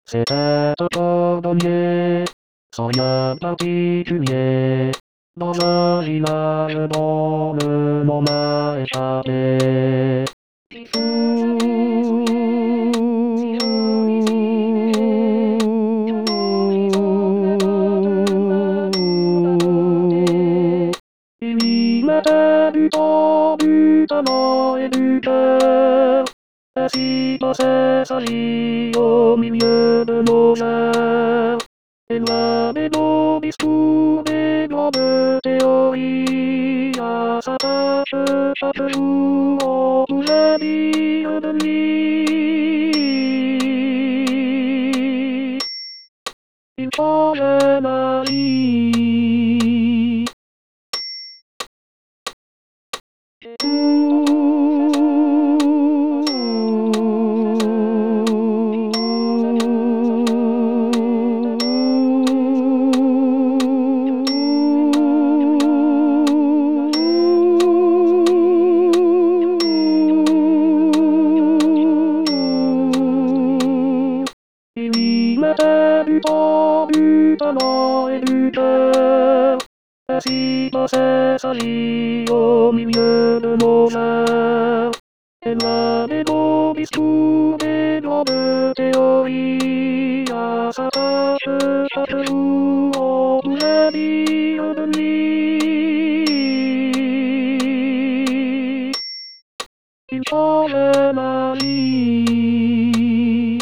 C'était un cordonnier, sans rien de particulier, dans un village dont le nom m'a échappé. Il y mettait du temps, du talent et du cœur, ainsi passait sa vie au milieu de nos heures. Et loin des beaux discours, des grandes théories, à sa tâche chaque jour, on pouvait dire de lui. Il changeait ma vie. Il y mettait du temps, du talent et du cœur, ainsi passait sa vie au milieu de nos heures. Et loin des beaux discours, des grandes théories, à sa tâche chaque jour, on pouvait dire de lui. Il changeait ma vie.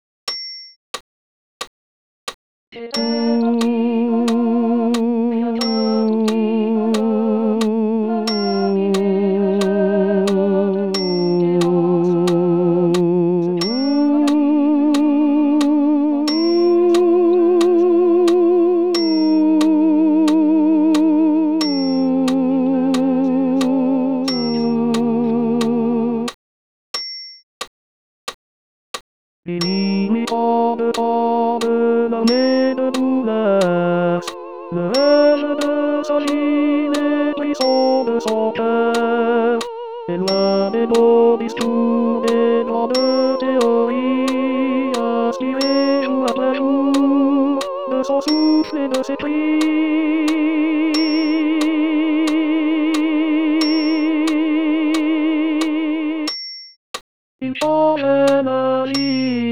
Limitant de temps de l'armée de douleurs, le rêve de sa vie, les frissons de son cœur, et loin des beaux discours, des grandes théories, inspirés jour après jour, de son souffle et de ses cris. Il changeait ma vie.